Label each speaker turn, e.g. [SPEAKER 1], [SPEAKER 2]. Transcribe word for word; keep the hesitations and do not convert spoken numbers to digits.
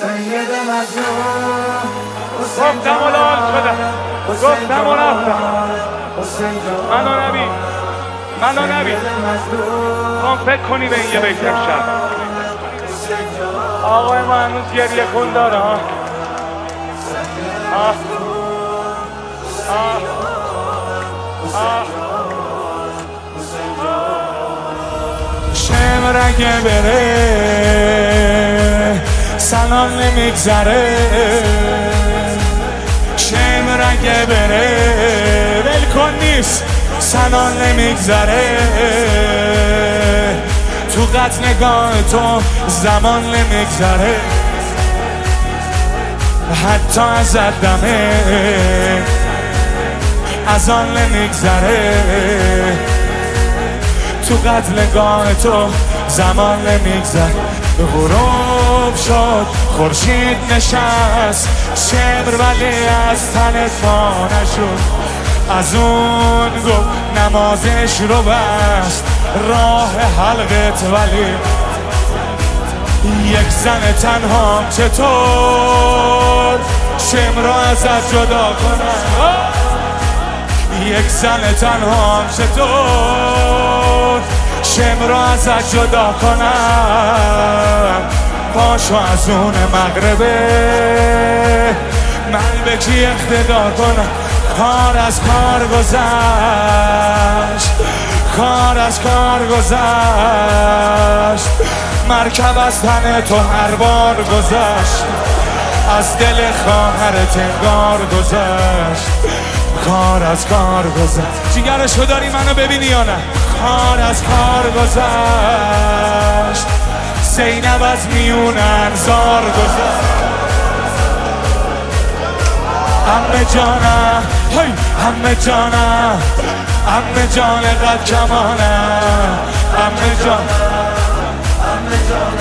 [SPEAKER 1] سید مظلوم
[SPEAKER 2] گفتم و لال شدم، گفتم و رفتم. منو نبین، منو نبین کن فکر کنی به این یه بیت امشب. آقای ما هنوز گریه کن داره ها. آه آه آه
[SPEAKER 3] شمر اگه بره سلام نمیگذره، شمر اگه بره ول کن نیست سلام نمیگذره، تو قطع نگاه تو زمان نمیگذره، حتی از دمه از آن نمیگذره، تو قتل نگاه تو زمان نمیگذره. غروب شد خورشید نشست، شمر ولی از تنت پا نشد، از اون گفت نمازش رو بست، راه حلقت ولی یک زن تنها چطور شمر رو ازت جدا کنم، یک زن تنها چطور شمر رو ازت جدا کنم، پاشو از اون مغربه من به کی اقتدا کنم، کار از کار گذشت، کار از کار گذشت، مرکب از تن تو هر بار گذشت، از دل خواهرت انگار گذشت، کار از کار گذشت. جیگرشو داری منو ببینی یا نه؟ کار از کار گذشت، زینب از میون انظار گذشت، عمه جانم هی عمه جانم، عمه جان قد کمانم، عمه جان، عمه جان